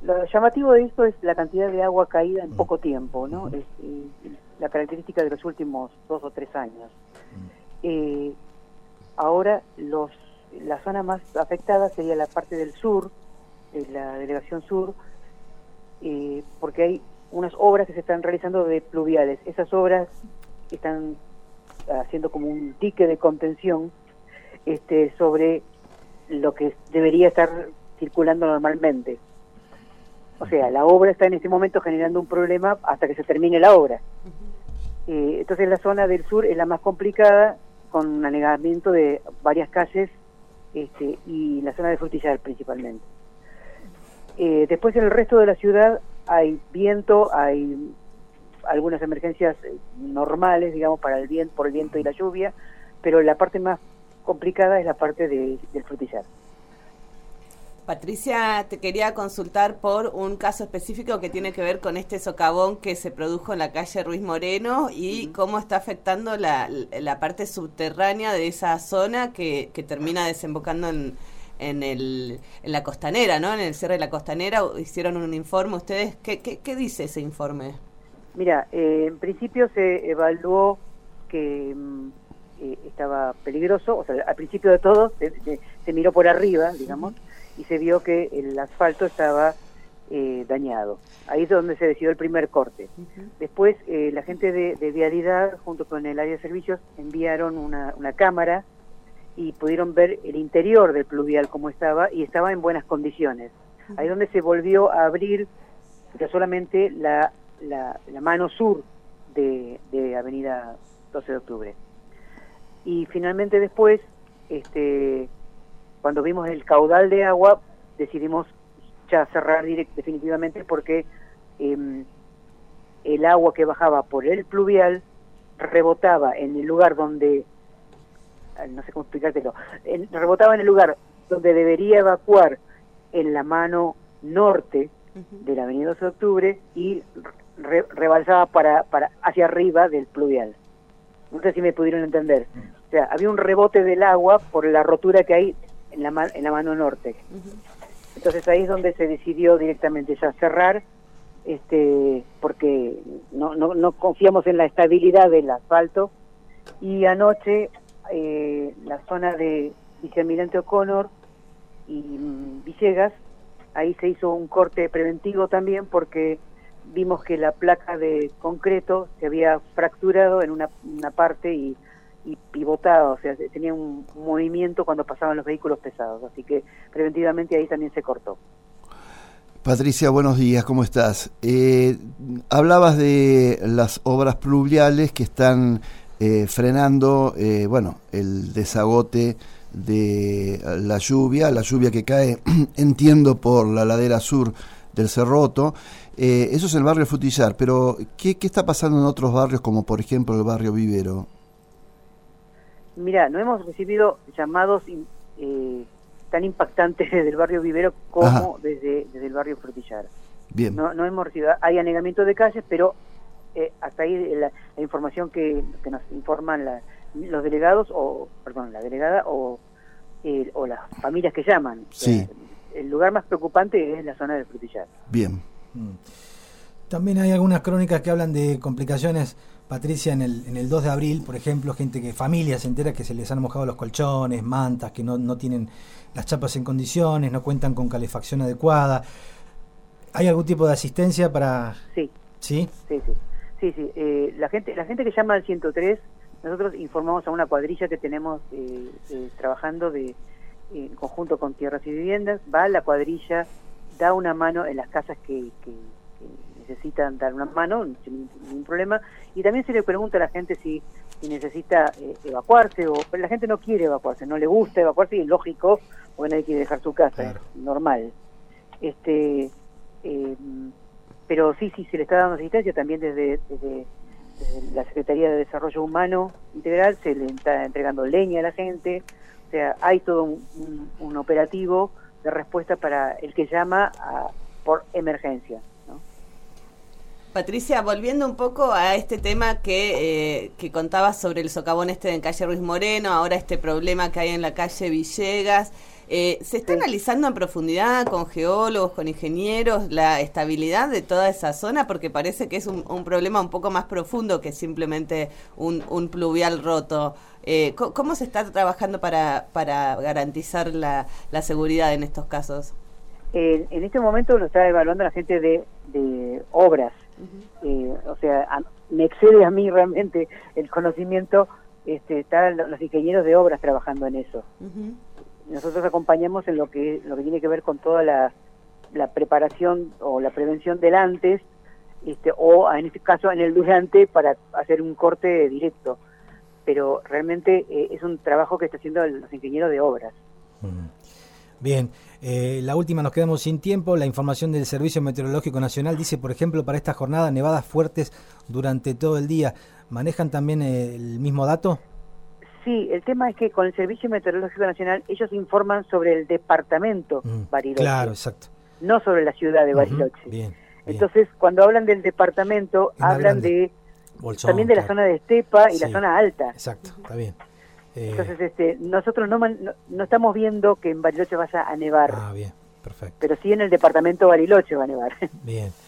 lo llamativo de esto es la cantidad de agua caída en poco tiempo, ¿no? Es la característica de los últimos 2 o 3 años. Ahora la zona más afectada sería la parte del sur, la delegación sur, porque hay unas obras que se están realizando de pluviales. Esas obras están haciendo como un dique de contención sobre lo que debería estar circulando normalmente. O sea, la obra está en este momento generando un problema hasta que se termine la obra. Entonces la zona del sur es la más complicada, con anegamiento de varias calles y la zona de Frutillar principalmente. Después en el resto de la ciudad hay viento, hay algunas emergencias normales, digamos, por el viento y la lluvia, pero la parte más complicada es la parte del Frutillar. Patricia, te quería consultar por un caso específico que tiene que ver con este socavón que se produjo en la calle Ruiz Moreno y cómo está afectando la parte subterránea de esa zona que termina desembocando en la costanera, ¿no? En el cierre de la costanera. Hicieron un informe ustedes. ¿Qué dice ese informe? Mira, en principio se evaluó que estaba peligroso, o sea, al principio de todo se miró por arriba, digamos, y se vio que el asfalto estaba dañado. Ahí es donde se decidió el primer corte. Después la gente de Vialidad, junto con el área de servicios, enviaron una cámara y pudieron ver el interior del pluvial cómo estaba, y estaba en buenas condiciones. Ahí es donde se volvió a abrir ya solamente la mano sur de Avenida 12 de Octubre. Y finalmente después, cuando vimos el caudal de agua, decidimos ya cerrar definitivamente, porque el agua que bajaba por el pluvial rebotaba en el lugar donde, no sé cómo explicártelo, rebotaba en el lugar donde debería evacuar, en la mano norte de la avenida 12 de Octubre, y rebalsaba hacia arriba del pluvial. No sé si me pudieron entender. O sea, había un rebote del agua por la rotura que hay en la mano norte. Entonces ahí es donde se decidió directamente ya cerrar, porque no confiamos en la estabilidad del asfalto. Y anoche la zona de Vicealmirante O'Connor y Villegas, ahí se hizo un corte preventivo también, porque vimos que la placa de concreto se había fracturado en una parte y pivotado, o sea, tenía un movimiento cuando pasaban los vehículos pesados, así que preventivamente ahí también se cortó. Patricia, buenos días, ¿cómo estás? Hablabas de las obras pluviales que están frenando, el desagote de la lluvia que cae, entiendo, por la ladera sur del Cerroto. Eso es el barrio Frutillar, pero ¿qué está pasando en otros barrios, como por ejemplo el barrio Vivero? Mira, no hemos recibido llamados tan impactantes desde el barrio Vivero como desde el barrio Frutillar. Bien. No hemos recibido, hay anegamiento de calles, pero hasta ahí la información que nos informan los delegados, la delegada o las familias que llaman. Sí. El lugar más preocupante es la zona del Frutillar. Bien. También hay algunas crónicas que hablan de complicaciones, Patricia, en el 2 de abril, por ejemplo, familias enteras que se les han mojado los colchones, mantas, que no tienen las chapas en condiciones, no cuentan con calefacción adecuada. ¿Hay algún tipo de asistencia para...? Sí. ¿Sí? Sí. La gente que llama al 103, nosotros informamos a una cuadrilla que tenemos trabajando en conjunto con Tierras y Viviendas. Va la cuadrilla, da una mano en las casas que necesitan dar una mano sin ningún problema, y también se le pregunta a la gente si necesita evacuarse, pero la gente no quiere evacuarse, no le gusta evacuarse, y es lógico, porque nadie quiere dejar su casa, claro. Es normal. Pero sí, se le está dando asistencia también desde la Secretaría de Desarrollo Humano Integral, se le está entregando leña a la gente, o sea, hay todo un operativo de respuesta para el que llama por emergencia, ¿no? Patricia, volviendo un poco a este tema que contabas sobre el socavón en calle Ruiz Moreno, ahora este problema que hay en la calle Villegas, ¿Se está analizando en profundidad con geólogos, con ingenieros, la estabilidad de toda esa zona? Porque parece que es un problema un poco más profundo que simplemente un pluvial roto. ¿Cómo se está trabajando para garantizar la seguridad en estos casos? En este momento lo está evaluando la gente de obras. O sea, me excede a mí realmente el conocimiento. Están los ingenieros de obras trabajando en eso. Nosotros acompañamos en lo que tiene que ver con toda la preparación o la prevención del antes, o en este caso en el durante, para hacer un corte directo. Pero realmente es un trabajo que está haciendo los ingenieros de obras. Bien, la última, nos quedamos sin tiempo. La información del Servicio Meteorológico Nacional dice, por ejemplo, para esta jornada, nevadas fuertes durante todo el día. ¿Manejan también el mismo dato? Sí, el tema es que con el Servicio Meteorológico Nacional ellos informan sobre el departamento Bariloche. Claro, exacto. No sobre la ciudad de Bariloche. Bien. Entonces, cuando hablan del departamento, hablan de Bolsón, también de la zona de estepa y la zona alta. Exacto, está bien. Entonces, nosotros no estamos viendo que en Bariloche vaya a nevar. Bien, perfecto. Pero sí en el departamento Bariloche va a nevar. Bien.